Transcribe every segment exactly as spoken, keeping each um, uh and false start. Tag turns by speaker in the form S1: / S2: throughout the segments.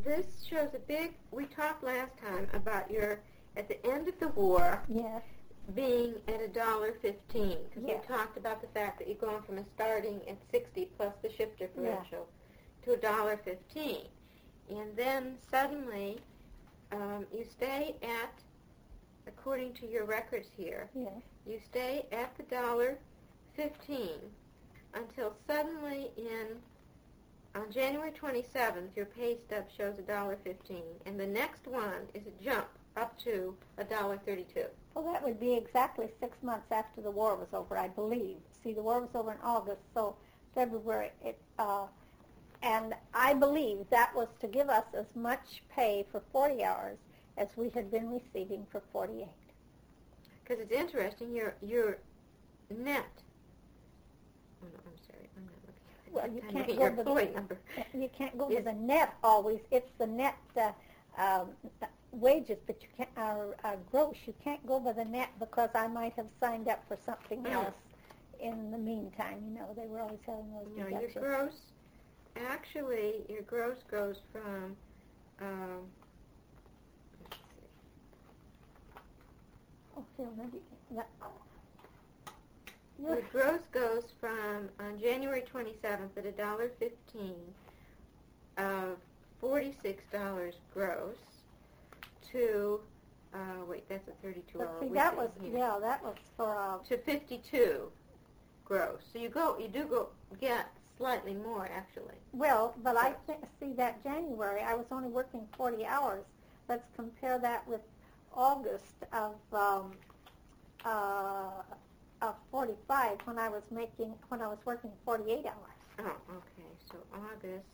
S1: this shows a big, we talked last time about your, at the end of the war,
S2: Yes.
S1: being at a dollar fifteen, because
S2: Yes.
S1: we talked about the fact that you're going from a starting at sixty plus the shift differential to a dollar fifteen, and then suddenly um, you stay at, according to your records here,
S2: Yes.
S1: you stay at the dollar fifteen until suddenly in on January twenty-seventh your pay stub shows a dollar fifteen, and the next one is a jump up to a dollar thirty-two.
S2: Well, that would be exactly six months after the war was over, I believe. See, the war was over in August, so February, it, uh, and I believe that was to give us as much pay for forty hours as we had been receiving for forty-eight.
S1: Because it's interesting, your your net. Oh no, I'm sorry, I'm not looking at it.
S2: Well, you
S1: I'm
S2: can't
S1: looking
S2: go
S1: at your
S2: to the-
S1: employee number.
S2: You can't go
S1: Is-
S2: to the net always. It's the net uh, um, wages, but you can't, or uh, gross. You can't go by the net because I might have signed up for something
S1: Mm.
S2: else in the meantime. You know, they were always having those
S1: No, your
S2: deductions.
S1: gross, actually, your gross goes from, um, let's see,
S2: Oh, here, maybe that.
S1: your gross goes from, on January twenty-seventh at a dollar fifteen of forty-six dollars gross to, uh, wait, that's a thirty-two hour
S2: But see,
S1: week.
S2: that was yeah, that was for uh,
S1: To fifty-two gross. So you go, you do go get slightly more actually.
S2: well, but I th- see that January I was only working forty hours. Let's compare that with August of um, uh, of forty-five when I was making when I was working forty-eight hours,
S1: Oh, okay. So August.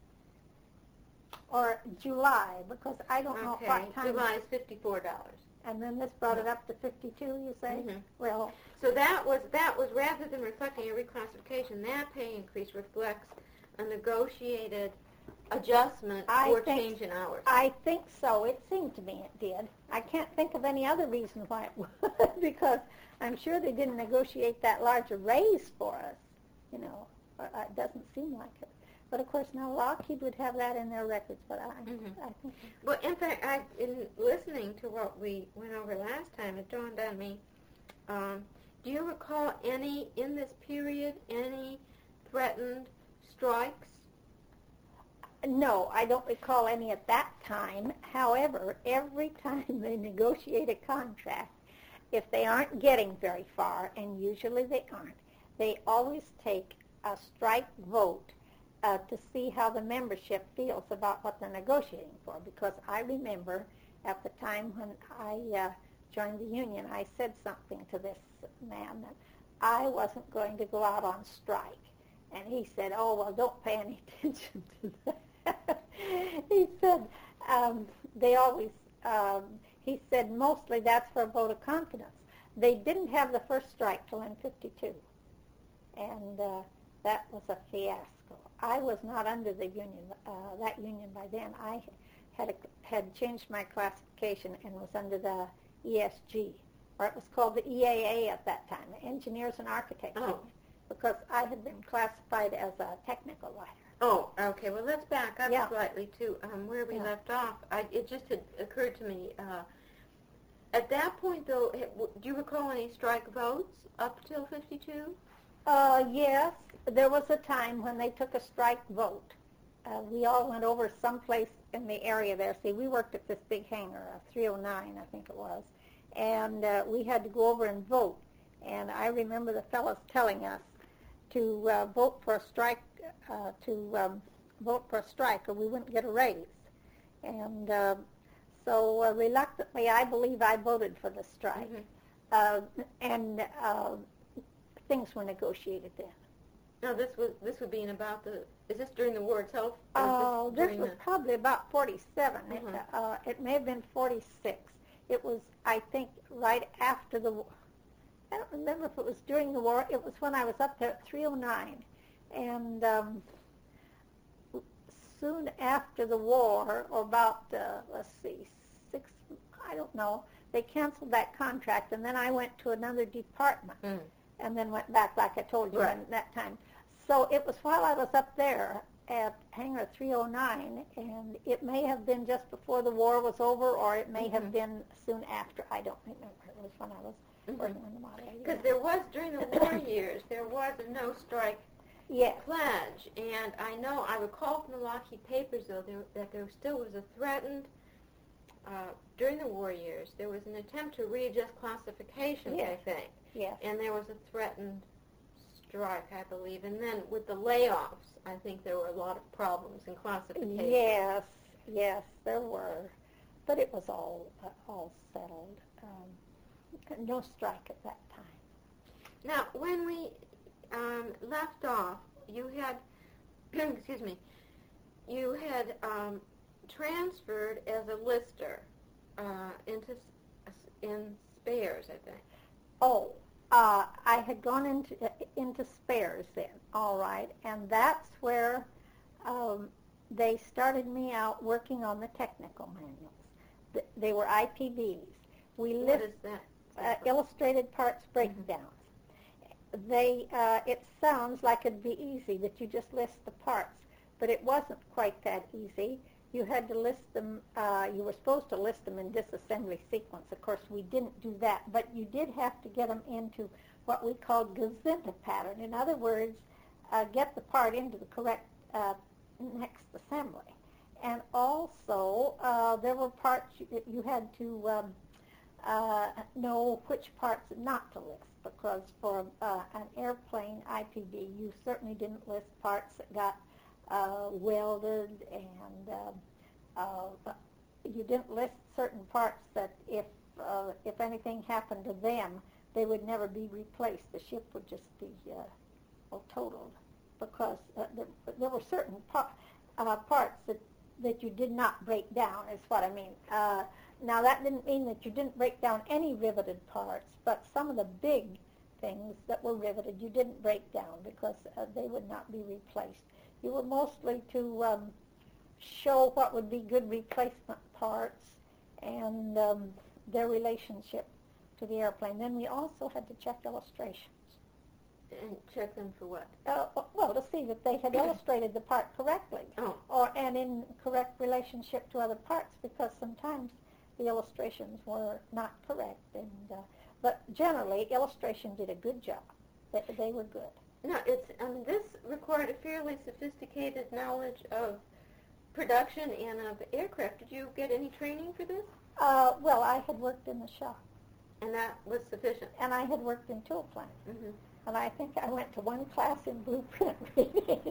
S2: or July because I don't know
S1: Okay.
S2: what time.
S1: July is fifty-four dollars.
S2: And then this brought it up to fifty-two. You say?
S1: Mhm.
S2: Well,
S1: So that was that was rather than reflecting a reclassification, that pay increase reflects a negotiated adjustment
S2: I
S1: for
S2: think-
S1: change in hours.
S2: I think so. It seemed to me it did. I can't think of any other reason why it would, because I'm sure they didn't negotiate that large a raise for us. You know, or, uh, it doesn't seem like it. But of course, now Lockheed would have that in their records. But I,
S1: Mhm.
S2: I think
S1: Well, in fact, I, in listening to what we went over last time, it dawned on me. Um, do you recall any in this period any threatened strikes?
S2: no, I don't recall any at that time. However, every time they negotiate a contract, if they aren't getting very far, and usually they aren't, they always take a strike vote uh, to see how the membership feels about what they're negotiating for. Because I remember at the time when I uh, joined the union, I said something to this man that I wasn't going to go out on strike. And he said, oh, well, don't pay any attention to that. He said, um, they always, um, he said, mostly that's for a vote of confidence. They didn't have the first strike till in fifty-two. And uh, that was a fiasco. I was not under the union, uh, that union by then. I had a, had changed my classification and was under the E S G, or it was called the E A A at that time, the Engineers and Architects
S1: Oh.
S2: Union, because I had been classified as a technical writer.
S1: Oh, okay. Well, let's back up
S2: Yeah.
S1: slightly to um, where we
S2: Yeah.
S1: left off. I, it just had occurred to me. Uh, at that point, though, it, w- do you recall any strike votes up till fifty-two?
S2: Uh, yes, there was a time when they took a strike vote. Uh, we all went over someplace in the area there. See, we worked at this big hangar, uh, three oh nine, I think it was, and uh, we had to go over and vote. And I remember the fellows telling us to uh, vote for a strike, uh, to um, vote for a strike, or we wouldn't get a raise. And uh, so uh, reluctantly, I believe I voted for the strike.
S1: Mhm.
S2: Uh, and uh, things were negotiated then.
S1: No, this was this would be in about the. Is this during the war itself? or is
S2: Oh, this
S1: during
S2: was
S1: the-
S2: probably about forty-seven. It,
S1: Mhm.
S2: uh, it may have been forty-six. It was, I think, right after the war. I don't remember if it was during the war. It was when I was up there at three oh nine. And um, soon after the war, or about, uh, let's see, six, I don't know, they canceled that contract, and then I went to another department.
S1: Mm.
S2: And then went back, like I told you,
S1: Right.
S2: in that time. So it was while I was up there at Hangar three oh nine, and it may have been just before the war was over, or it may mm-hmm. have been soon after. I don't remember. It was when I was mm-hmm. working on the model.
S1: Because there was, during the war years, there was a no-strike
S2: yes.
S1: pledge, and I know, I recall from the Lockheed Papers, though, there, that there still was a threatened, uh, during the war years, there was an attempt to readjust classifications,
S2: yes.
S1: I think.
S2: Yes.
S1: And there was a threatened strike, I believe. And then with the layoffs, I think there were a lot of problems in classification.
S2: Yes, yes, there were. But it was all uh, all settled. Um, no strike at that time.
S1: Now, when we um, left off, you had, excuse me, you had um, transferred as a lister uh, into in spares, I think.
S2: Oh, uh, I had gone into uh, into spares then, all right, and that's where um, they started me out working on the technical manuals. Th- they were I P Bs. We
S1: what
S2: list,
S1: is that?
S2: Uh, illustrated parts breakdowns. Mm-hmm. They uh, it sounds like it'd be easy that you just list the parts, but it wasn't quite that easy. You had to list them, uh, you were supposed to list them in disassembly sequence. Of course, we didn't do that, but you did have to get them into what we called Gazinta pattern. In other words, uh, get the part into the correct uh, next assembly. And also, uh, there were parts you, you had to um, uh, know which parts not to list, because for uh, an airplane I P B, you certainly didn't list parts that got Uh, welded, and uh, uh, you didn't list certain parts that if uh, if anything happened to them, they would never be replaced. The ship would just be uh, well, totaled, because uh, there, there were certain par- uh, parts that, that you did not break down, is what I mean. Uh, now, that didn't mean that you didn't break down any riveted parts, but some of the big things that were riveted you didn't break down, because uh, they would not be replaced. You were mostly to um, show what would be good replacement parts and um, their relationship to the airplane. Then we also had to check illustrations.
S1: And check them for what?
S2: Uh, well, to see that they had illustrated the part correctly,
S1: oh.
S2: or and in correct relationship to other parts, because sometimes the illustrations were not correct. And uh, but generally, illustration did a good job. They, they were good.
S1: No, it's, I mean, this required a fairly sophisticated knowledge of production and of aircraft. Did you get any training for this?
S2: Uh, well, I had worked in the shop.
S1: And that was sufficient?
S2: And I had worked in tool plant.
S1: Mm-hmm.
S2: And I think I went to one class in blueprint reading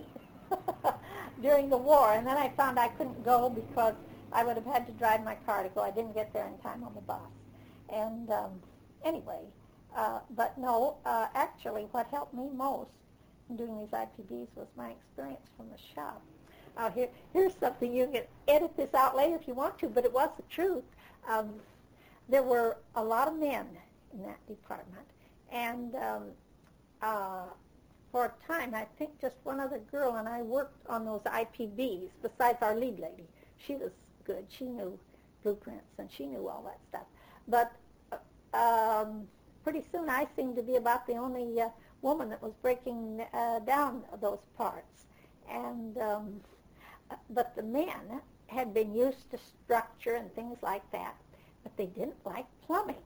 S2: during the war. And then I found I couldn't go because I would have had to drive my car to go. I didn't get there in time on the bus. And um, anyway, uh, but no, uh, actually what helped me most in doing these I P Bs was my experience from the shop. Uh, here, here's something, you can edit this out later if you want to, but it was the truth. Um, there were a lot of men in that department, and um, uh, for a time, I think just one other girl and I worked on those I P Bs besides our lead lady. She was good. She knew blueprints, and she knew all that stuff. But uh, um, pretty soon I seemed to be about the only uh, woman that was breaking uh, down those parts. And um, but the men had been used to structure and things like that, but they didn't like plumbing.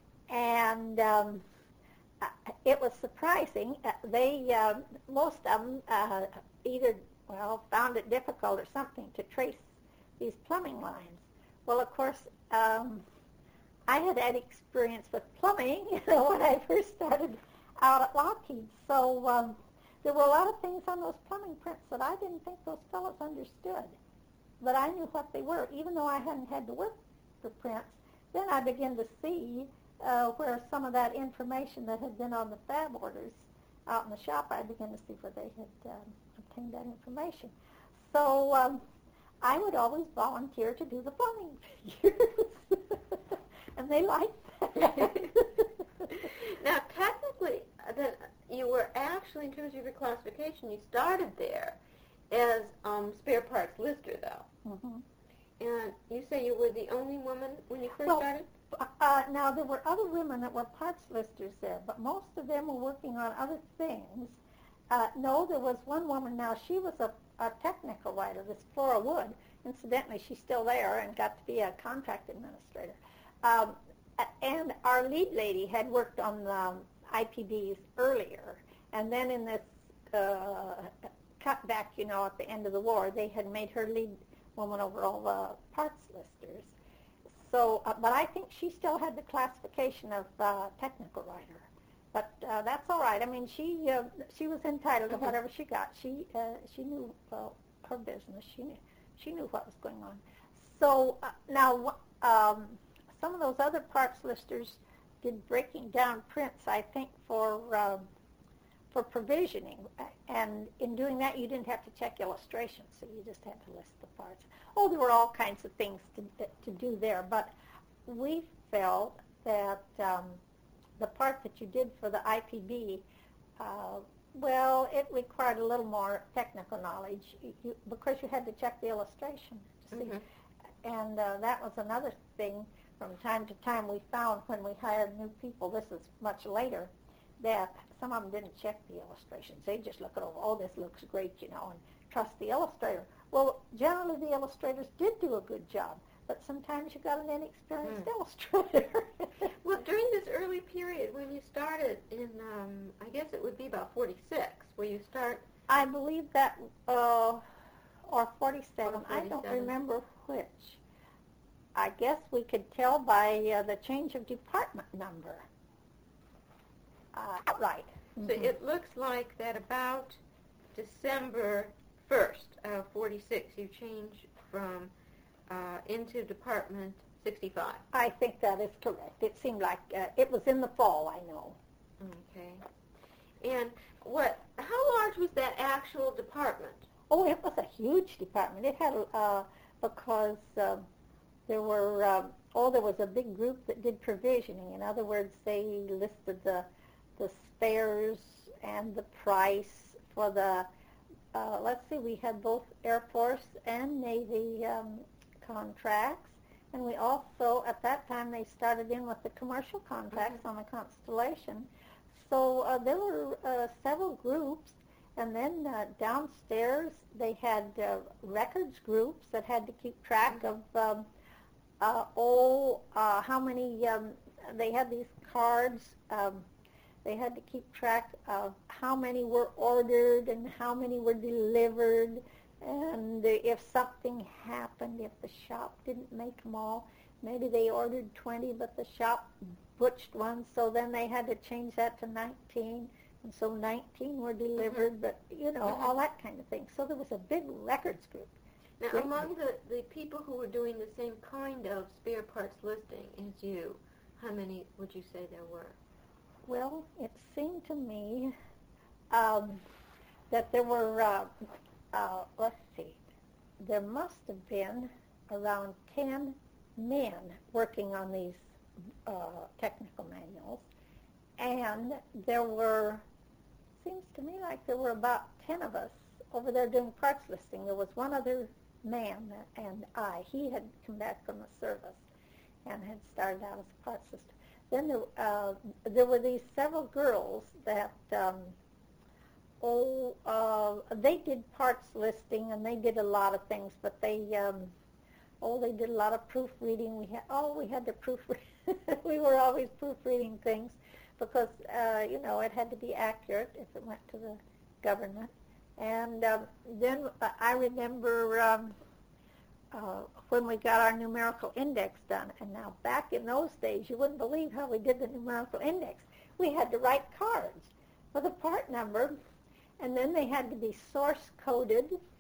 S2: And um, uh, it was surprising. Uh, they, uh, most of them uh, either, well, found it difficult or something to trace these plumbing lines. Well, of course, um, I had had experience with plumbing, you know, when I first started out at Lockheed. So um, there were a lot of things on those plumbing prints that I didn't think those fellows understood. But I knew what they were. Even though I hadn't had to work for prints, then I began to see uh, where some of that information that had been on the fab orders out in the shop, I began to see where they had um, obtained that information. So um, I would always volunteer to do the plumbing figures. And they liked that.
S1: Now, technically, then you were actually, in terms of your classification, you started there as um, spare parts lister, though.
S2: Mm-hmm.
S1: And you say you were the only woman when you first
S2: well,
S1: started?
S2: Uh, now, there were other women that were parts listers there, but most of them were working on other things. Uh, no, there was one woman. Now, she was a a technical writer, this Flora Wood. Incidentally, she's still there and got to be a contract administrator. Um, and our lead lady had worked on the I P Bs earlier, and then in this uh, cutback, you know, at the end of the war, they had made her lead woman over all the parts listers. So, uh, but I think she still had the classification of uh, technical writer. But uh, that's all right. I mean, she uh, she was entitled to whatever she got. She uh, she knew uh, her business. She knew she knew what was going on. So uh, now, um, some of those other parts listers did breaking down prints, I think, for uh, for provisioning. And in doing that, you didn't have to check illustrations, so you just had to list the parts. Oh, there were all kinds of things to to do there. But we felt that um, the part that you did for the I P B, uh, well, it required a little more technical knowledge you, because you had to check the illustration to see. Mm-hmm. And uh, that was another thing. From time to time, we found when we hired new people, this is much later, that some of them didn't check the illustrations. They just look at, oh, oh, this looks great, you know, and trust the illustrator. Well, generally the illustrators did do a good job, but sometimes you got an inexperienced mm. illustrator.
S1: Well, during this early period when you started in, um, I guess it would be about forty-six, where you start...
S2: I believe that, uh, or forty-seven.
S1: Or forty-seven.
S2: I don't remember which. I guess we could tell by uh, the change of department number. Uh, right.
S1: So mm-hmm. It looks like that about December first of forty-six, you change from uh, into Department sixty-five.
S2: I think that is correct. It seemed like uh, it was in the fall, I know.
S1: Okay. And what? How large was that actual department?
S2: Oh, it was a huge department. It had, uh, because uh, there were, uh, oh, there was a big group that did provisioning. In other words, they listed the the spares and the price for the, uh, let's see, we had both Air Force and Navy um, contracts, and we also, at that time, they started in with the commercial contracts mm-hmm. on the Constellation. So uh, there were uh, several groups, and then uh, downstairs they had uh, records groups that had to keep track mm-hmm. of, um, uh, oh, uh, how many, um, they had these cards, um, they had to keep track of how many were ordered and how many were delivered, and if something happened, if the shop didn't make them all, maybe they ordered twenty, but the shop butched one, so then they had to change that to nineteen, and so nineteen were delivered, mm-hmm. but, you know, mm-hmm. all that kind of thing. So there was a big records group.
S1: Now, Great. among the, the people who were doing the same kind of spare parts listing as you, how many would you say there were?
S2: Well, it seemed to me um, that there were, uh, uh, let's see, there must have been around ten men working on these uh, technical manuals, and there were, seems to me like there were about ten of us over there doing parts listing. There was one other man and I. He had come back from the service and had started out as a parts lister. Then there, uh, there were these several girls that, um, oh, uh, they did parts listing and they did a lot of things, but they, um, oh, they did a lot of proofreading. We had, oh, we had to proofread. We were always proofreading things because, uh, you know, it had to be accurate if it went to the government. And um, then uh, I remember um, uh, when we got our numerical index done. And now back in those days, you wouldn't believe how we did the numerical index. We had to write cards with a part number, and then they had to be source coded.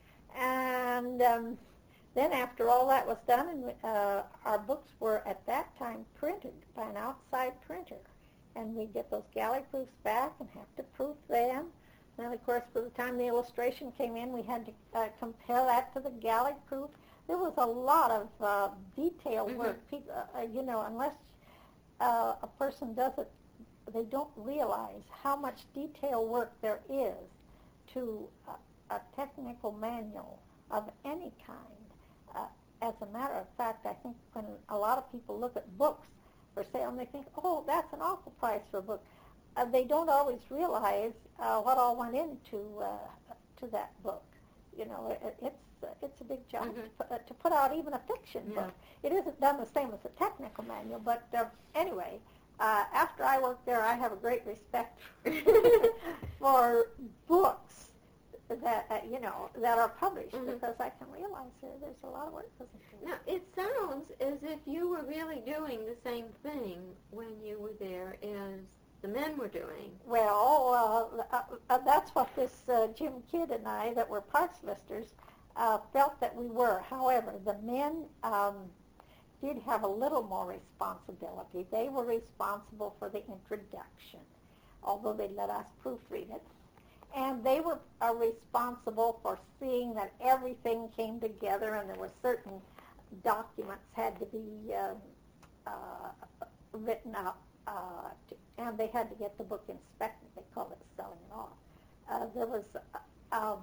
S2: And um, then after all that was done, and uh, our books were at that time printed by an outside printer. And we'd get those galley proofs back and have to proof them. And then, of course, by the time the illustration came in, we had to uh, compare that to the galley proof. There was a lot of uh, detail mm-hmm. work. People, uh, you know, unless uh, a person does it, they don't realize how much detail work there is to a, a technical manual of any kind. Uh, as a matter of fact, I think when a lot of people look at books for sale, and they think, oh, that's an awful price for a book. Uh, they don't always realize uh, what all went into uh, to that book. you know, it, it's uh, it's a big job
S1: Mhm.
S2: to, put, uh, to put out even a fiction
S1: Yeah.
S2: book. It isn't done the same as a technical manual, but uh, anyway, uh, after I worked there, I have a great respect for books that uh, you know that are published
S1: Mhm.
S2: because I can realize there, there's a lot of work goes into it.
S1: Now, it sounds as if you were really doing the same thing when you were there as the men were doing.
S2: Well, uh, uh, uh, that's what this uh, Jim Kidd and I, that were parts listers, uh, felt that we were. However, the men um, did have a little more responsibility. They were responsible for the introduction, although they let us proofread it. And they were uh, responsible for seeing that everything came together, and there were certain documents had to be uh, uh, written up, uh, to, and they had to get the book inspected. They called it selling it off. Uh, there was, uh, um,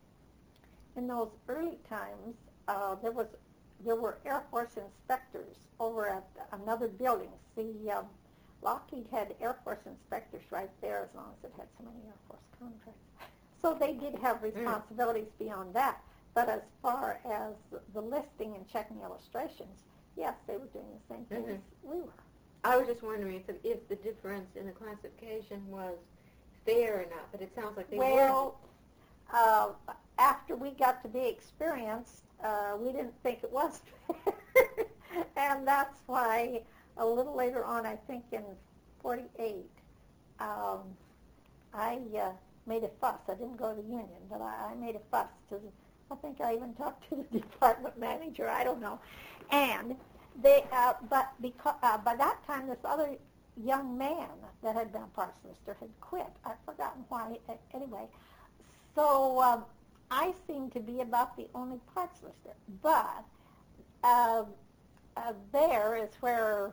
S2: in those early times, uh, there was there were Air Force inspectors over at another building. See, um, Lockheed had Air Force inspectors right there as long as it had so many Air Force contracts. So they did have responsibilities mm. beyond that. But as far as the listing and checking illustrations, yes, they were doing the same thing mm-hmm. as we were.
S1: I was just wondering if the, if the difference in the classification was fair or not, but it sounds like they
S2: well,
S1: were.
S2: Well, uh, after we got to be experienced, uh, we didn't think it was fair. And that's why a little later on, I think in forty-eight, um, I uh, made a fuss. I didn't go to the union, but I, I made a fuss. To the, I think I even talked to the department manager. I don't know. And they, uh, but because uh, by that time, this other young man that had been a parts lister had quit. I've forgotten why. Anyway, so um, I seemed to be about the only parts lister. But uh, uh, there is where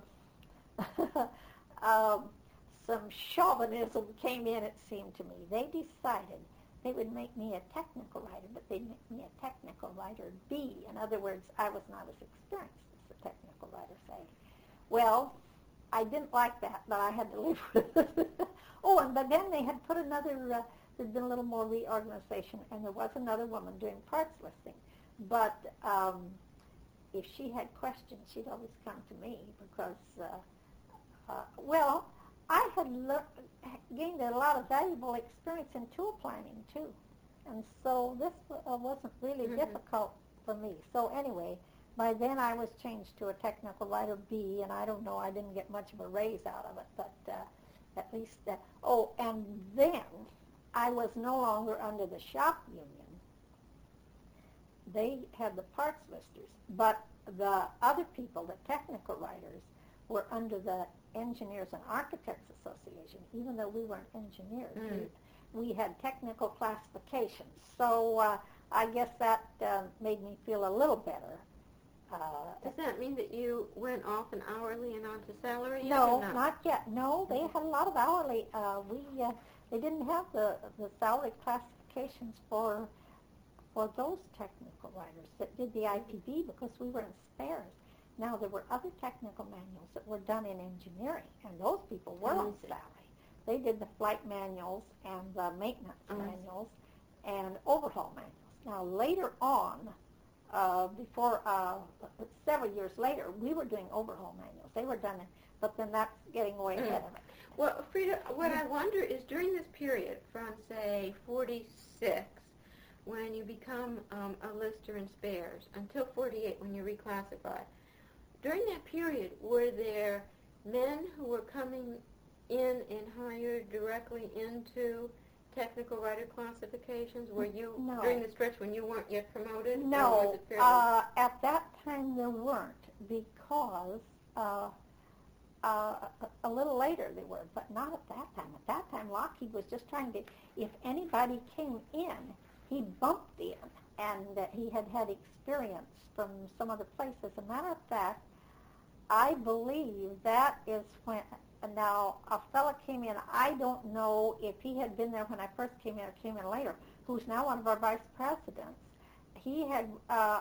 S2: um, some chauvinism came in, it seemed to me. They decided they would make me a technical writer, but they'd make me a technical writer B. In other words, I was not as experienced as the technical writer, say. Well, I didn't like that, but I had to live with it. Oh, and but then they had put another, uh, there'd been a little more reorganization, and there was another woman doing parts listing. But um, if she had questions, she'd always come to me because, uh, uh, well, I had learned, gained a lot of valuable experience in tool planning, too. And so this uh, wasn't really mm-hmm. difficult for me. So anyway, by then I was changed to a technical writer B, and I don't know, I didn't get much of a raise out of it, but uh, at least, uh, oh, and then I was no longer under the shop union. They had the parts listers, but the other people, the technical writers, were under the Engineers and Architects Association, even though we weren't engineers. Mm. We, we had technical classifications. So uh, I guess that uh, made me feel a little better. Uh,
S1: Does that mean that you went off an hourly and onto salary?
S2: No, not? not yet. No, they had a lot of hourly. Uh, we uh, they didn't have the the salary classifications for for those technical writers that did the I P B because we were in spares. Now, there were other technical manuals that were done in engineering, and those people were on salary. They did the flight manuals and the maintenance mm-hmm. manuals and overhaul manuals. Now, later on, uh, before uh, several years later, we were doing overhaul manuals. They were done, in, but then that's getting way mm-hmm. ahead of it.
S1: Well, Frida, what mm-hmm. I wonder is during this period from, say, forty-six, when you become um, a lister in spares, until forty-eight when you reclassify, during that period, were there men who were coming in and hired directly into technical writer classifications? Were you,
S2: no.
S1: during the stretch when you weren't yet promoted?
S2: No. Uh, at that time, there weren't, because uh, uh, a little later they were, but not at that time. At that time, Lockheed was just trying to, if anybody came in, he bumped in, and uh, he had had experience from some other place. As a matter of fact, I believe that is when, now a fella came in, I don't know if he had been there when I first came in or came in later, who's now one of our vice presidents. He had, uh,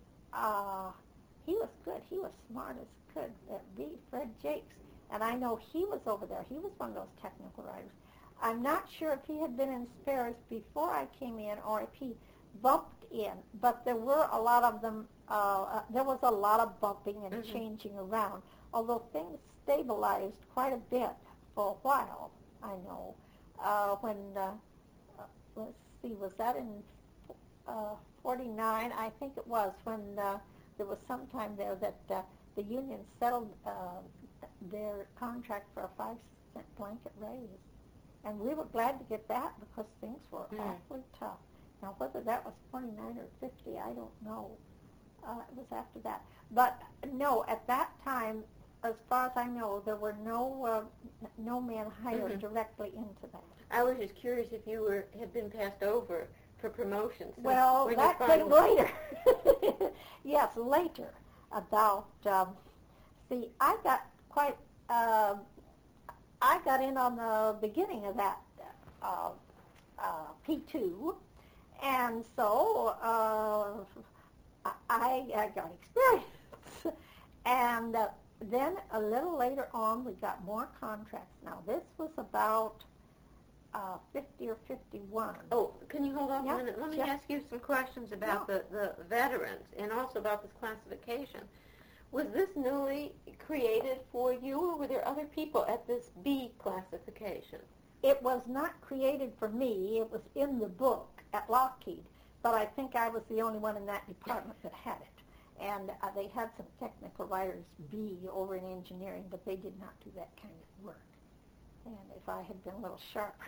S2: uh, he was good, he was smart as could, uh, be Fred Jakes, and I know he was over there, he was one of those technical writers. I'm not sure if he had been in spares before I came in or if he bumped in. But there were a lot of them, uh, uh, there was a lot of bumping and
S1: Mhm.
S2: changing around, although things stabilized quite a bit for a while, I know. Uh, when, uh, uh, let's see, was that in uh, forty-nine? I think it was, when uh, there was some time there that uh, the union settled uh, their contract for a five cent blanket raise. And we were glad to get that because things were
S1: Mm.
S2: awfully tough. Now, whether that was forty-nine or fifty, I don't know. Uh, it was after that. But no, at that time, as far as I know, there were no uh, no men hired
S1: Mhm.
S2: directly into that.
S1: I was just curious if you were had been passed over for promotions.
S2: Well,
S1: when
S2: that
S1: you
S2: came
S1: finally-
S2: later. Yes, later. About, um, see, I got quite, uh, I got in on the beginning of that uh, uh, P two, and so uh, I, I got experience. And uh, then a little later on, we got more contracts. Now, this was about uh, fifty or fifty-one.
S1: Oh, can you hold on
S2: Yeah,
S1: a minute? Let me
S2: yeah.
S1: ask you some questions about
S2: Yeah.
S1: the, the veterans and also about this classification. Was this newly created for you, or were there other people at this B classification?
S2: It was not created for me. It was in the book at Lockheed, but I think I was the only one in that department that had it. And uh, they had some technical writers B over in engineering, but they did not do that kind of work. And if I had been a little sharper.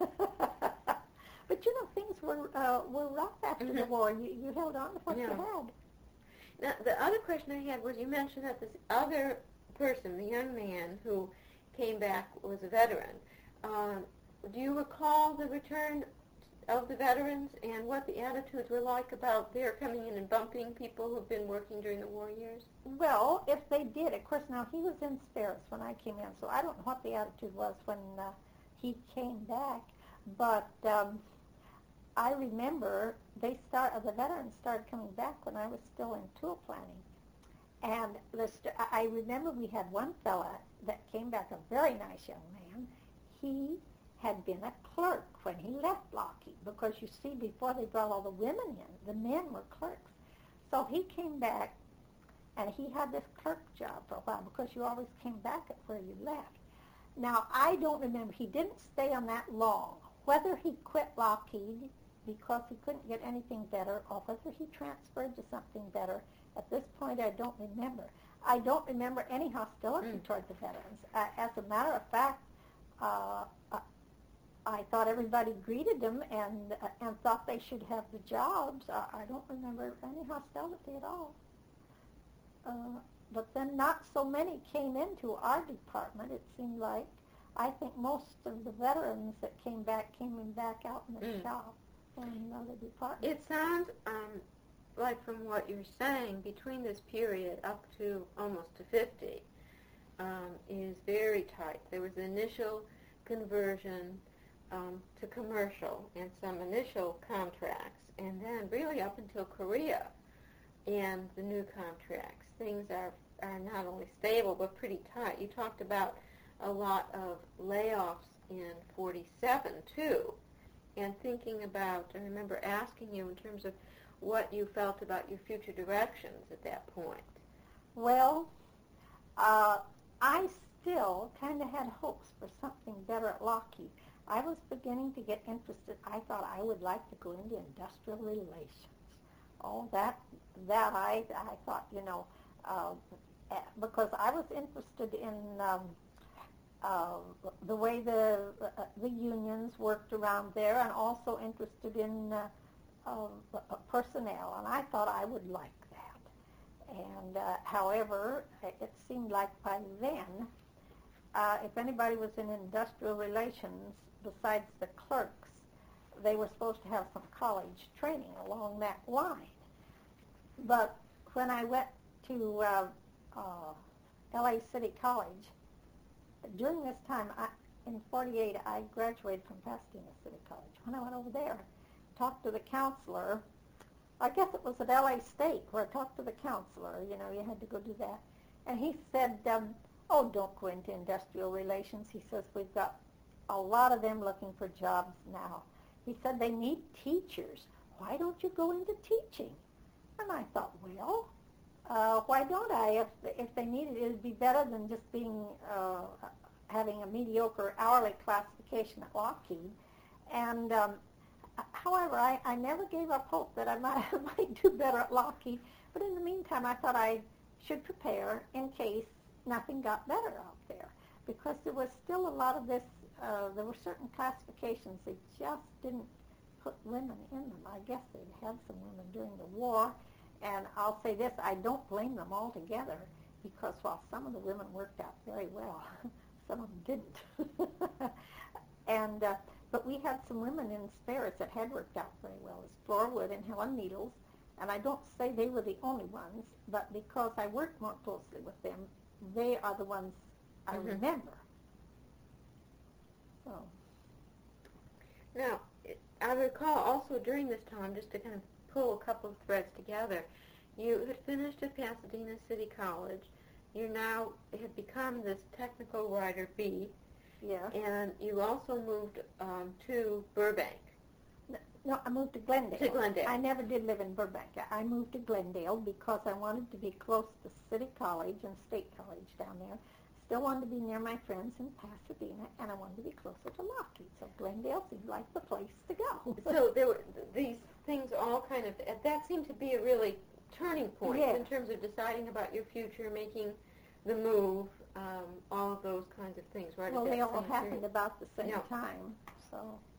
S2: But you know, things were uh, were rough after the
S1: Mhm.
S2: war. You, you held on to what you
S1: Yeah.
S2: had.
S1: Now, the other question I had was, you mentioned that this other person, the young man who came back, was a veteran. Um, do you recall the return of the veterans and what the attitudes were like about their coming in and bumping people who've been working during the war years?
S2: Well, if they did, of course, now he was in Sparrows when I came in, so I don't know what the attitude was when uh, he came back. But um, I remember they start, uh, the veterans started coming back when I was still in tool planning. And the st- I remember we had one fella that came back, a very nice young man. He had been a clerk when he left Lockheed, because you see, before they brought all the women in, the men were clerks. So he came back, and he had this clerk job for a while, because you always came back at where you left. Now, I don't remember. He didn't stay on that long. Whether he quit Lockheed because he couldn't get anything better, or whether he transferred to something better, at this point I don't remember. I don't remember any hostility
S1: Mm.
S2: toward the veterans. Uh, as a matter of fact, uh, uh, I thought everybody greeted them and uh, and thought they should have the jobs. Uh, I don't remember any hostility at all. Uh, but then not so many came into our department, it seemed like. I think most of the veterans that came back came in back out in the
S1: Mm.
S2: shop or in other departments.
S1: It sounds um, like, from what you're saying, between this period up to almost to fifty um, is very tight. There was the initial conversion um, to commercial and some initial contracts, and then really up until Korea and the new contracts, things are, are not only stable but pretty tight. You talked about a lot of layoffs in forty-seven, too. And thinking about, I remember asking you in terms of what you felt about your future directions at that point.
S2: Well, uh, I still kind of had hopes for something better at Lockheed. I was beginning to get interested. I thought I would like to go into industrial relations. Oh, that, that I, I thought, you know, uh, because I was interested in um, Uh, the way the uh, the unions worked around there, and also interested in uh, uh, personnel, and I thought I would like that. And uh, however, it seemed like by then, uh, if anybody was in industrial relations besides the clerks, they were supposed to have some college training along that line. But when I went to uh, uh, L A City College, during this time, I, in forty-eight, I graduated from Pasadena City College. When I went over there, talked to the counselor, I guess it was at L A State, where I talked to the counselor, you know, you had to go do that. And he said, um, oh, don't go into industrial relations. He says, we've got a lot of them looking for jobs now. He said, they need teachers. why don't you go into teaching? And I thought, well, uh, why don't I? If if they needed it, it'd be better than just being uh, having a mediocre hourly classification at Lockheed. And um, however, I, I never gave up hope that I might, might do better at Lockheed. But in the meantime, I thought I should prepare in case nothing got better out there, because there was still a lot of this. Uh, there were certain classifications that just didn't put women in them. I guess they'd had some women during the war, and I'll say this, I don't blame them altogether, because while some of the women worked out very well, some of them didn't. and uh, But we had some women in spares that had worked out very well, as Flora Wood and Helen Needles, and I don't say they were the only ones, but because I worked more closely with them, they are the ones I mm-hmm. remember. So.
S1: Now, I recall also during this time, just to kind of pull a couple of threads together, you had finished at Pasadena City College. You now have become this technical writer B.
S2: Yes.
S1: And you also moved um, to Burbank.
S2: No, I moved to Glendale.
S1: To Glendale.
S2: I never did live in Burbank. I moved to Glendale because I wanted to be close to City College and State College down there. Still wanted to be near my friends in Pasadena, and I wanted to be closer to Lockheed. So Glendale seemed like the place to go.
S1: So there were these things all kind of, that seemed to be a really turning point
S2: yes.
S1: in terms of deciding about your future, making the move, um, all of those kinds of things, right?
S2: Well,
S1: at that
S2: they all
S1: same
S2: happened
S1: period.
S2: about the same
S1: yeah.
S2: time. So